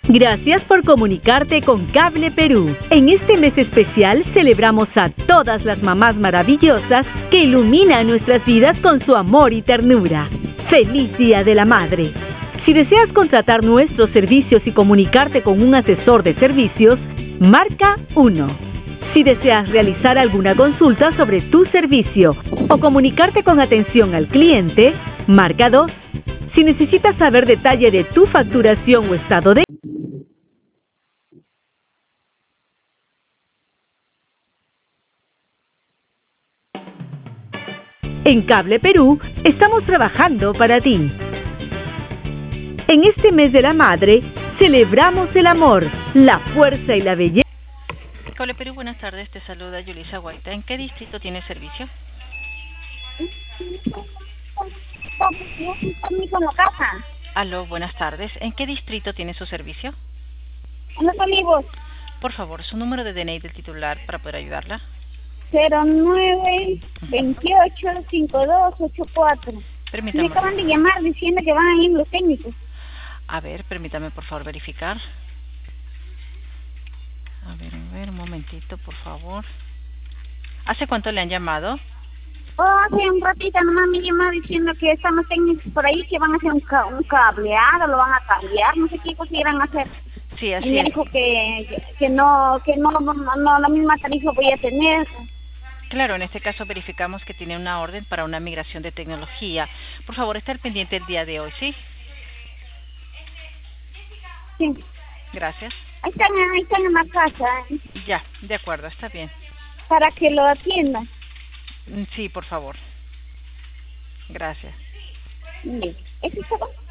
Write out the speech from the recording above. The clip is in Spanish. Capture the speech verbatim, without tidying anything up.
Gracias por comunicarte con Cable Perú. En este mes especial celebramos a todas las mamás maravillosas que iluminan nuestras vidas con su amor y ternura. ¡Feliz Día de la Madre! Si deseas contratar nuestros servicios y comunicarte con un asesor de servicios, marca uno. Si deseas realizar alguna consulta sobre tu servicio o comunicarte con atención al cliente, marca dos. Si necesitas saber detalle de tu facturación o estado de En Cable Perú estamos trabajando para ti. En este mes de la madre, celebramos el amor, la fuerza y la belleza. Cable Perú, buenas tardes, te saluda Yulisa Guaita. ¿En qué distrito tiene servicio? Aló, buenas tardes. ¿En qué distrito tiene su servicio? En Los Olivos. Por favor, su número de D N I del titular para poder ayudarla. cero nueve veintiocho cincuenta y dos ochenta y cuatro. Permítame. Me acaban de llamar diciendo que van a ir los técnicos. A ver, permítame por favor verificar. A ver, a ver, un momentito, por favor. ¿Hace cuánto le han llamado? Oh, hace un ratito nomás me llamó diciendo que están los técnicos por ahí que van a hacer un, ca un cableado, lo van a cambiar, no sé qué quisieran hacer. Sí, así y me es. dijo que, que no, que no, no, no, la misma tarifa voy a tener. Claro, en este caso verificamos que tiene una orden para una migración de tecnología. Por favor, estar pendiente el día de hoy, ¿sí? Sí. Gracias. Ahí están, ahí están en la casa. ¿eh? Ya, de acuerdo, está bien. Para que lo atiendan. Sí, por favor. Gracias. Bien. ¿Eso es todo?